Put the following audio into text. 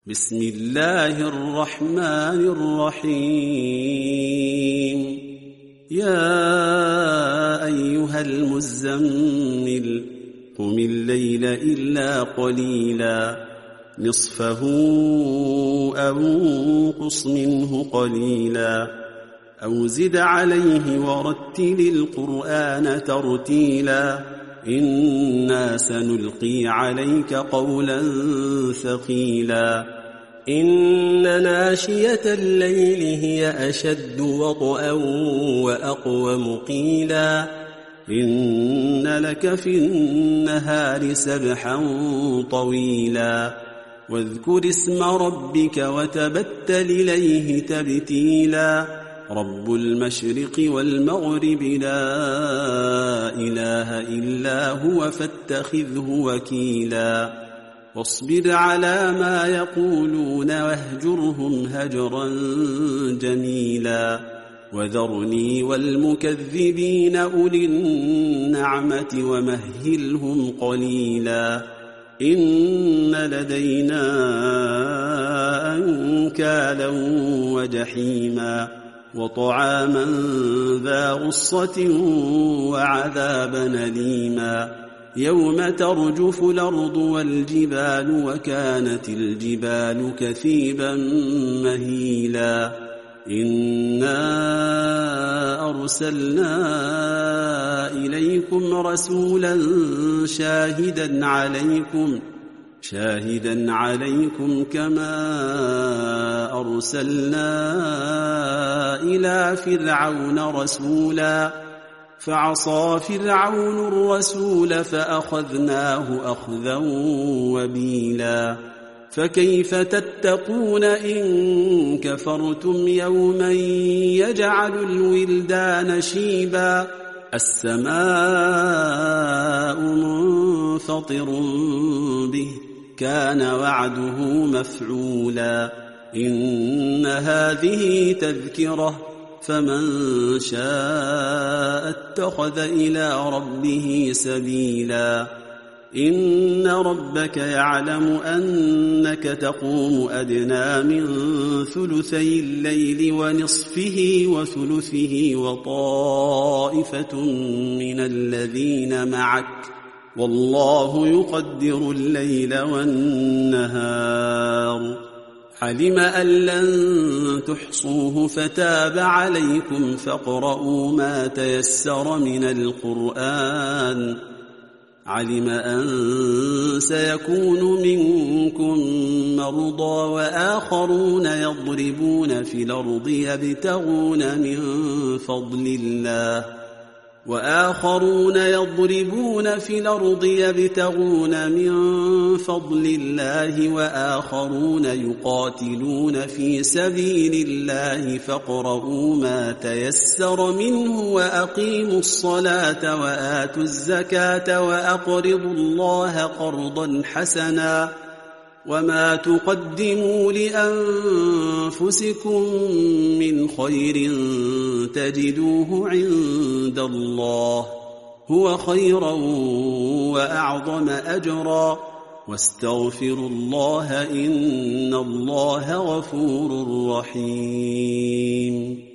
بسم الله الرحمن الرحيم يا أيها المزمل قم الليل إلا قليلا نصفه أو انقص منه قليلا أو زد عليه ورتل القرآن ترتيلا إنا سنلقي عليك قولا ثقيلا إن ناشية الليل هي أشد وطئا وأقوم قيلا إن لك في النهار سبحا طويلا واذكر اسم ربك وتبتل إليه تبتيلا رب المشرق والمغرب لا إله إلا هو فاتخذه وكيلا واصبر على ما يقولون واهجرهم هجرا جميلا وذرني والمكذبين أولي النعمة ومهلهم قليلا إن لدينا أنكالا وجحيما وطعاما ذا غصة وعذابا أليما يوم ترجف الأرض والجبال وكانت الجبال كثيبا مهيلا إنا أرسلنا إليكم رسولا شاهدا عليكم كما أرسلنا إلى فرعون رسولا فعصى فرعون الرسول فأخذناه أخذا وبيلا فكيف تتقون إن كفرتم يوما يجعل الولدان شيبا السماء منفطر به كان وعده مفعولا إن هذه تذكرة فمن شاء اتخذ إلى ربه سبيلا إن ربك يعلم أنك تقوم أدنى من ثلثي الليل ونصفه وثلثه وطائفة من الذين معك والله يقدر الليل والنهار علم أن لن تحصوه فتاب عليكم فاقرؤوا ما تيسر من القرآن علم أن سيكون منكم مرضى وآخرون يضربون في الأرض يبتغون من فضل الله وآخرون يقاتلون في سبيل الله فاقرؤوا ما تيسر منه وأقيموا الصلاة وآتوا الزكاة وأقرضوا الله قرضا حسنا وما تقدموا لأنفسكم من خير تجدوه عند الله هو خيرا وأعظم أجرا واستغفروا الله إن الله غفور رحيم